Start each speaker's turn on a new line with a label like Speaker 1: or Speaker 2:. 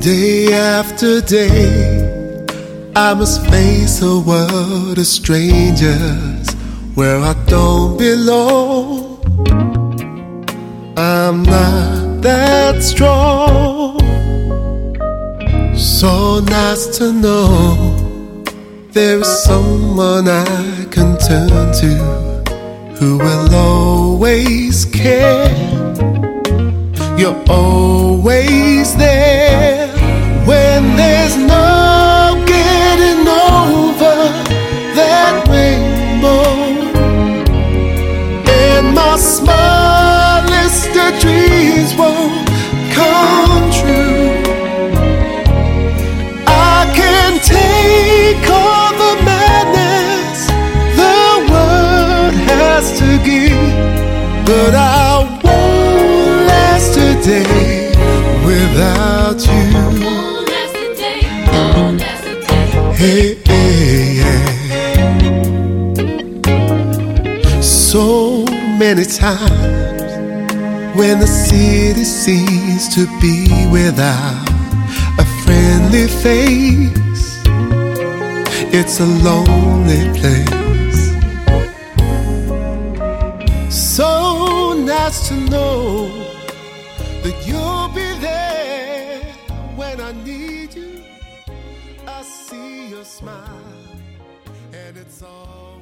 Speaker 1: Day after day, I must face a world of strangers where I don't belong. I'm not that strong. So nice to know there is someone I can turn to who will always care. You're always there when there's no getting over that rainbow. And my smallest of dreams won't come true. I can take all the madness the world has to give, but I won't last a day without you.
Speaker 2: Won't last a day, won't last a day.
Speaker 1: Hey, hey, yeah. So many times when the city seems to be without a friendly face, it's a lonely place. So nice to know that you'll be there when I need you. I see your smile and it's all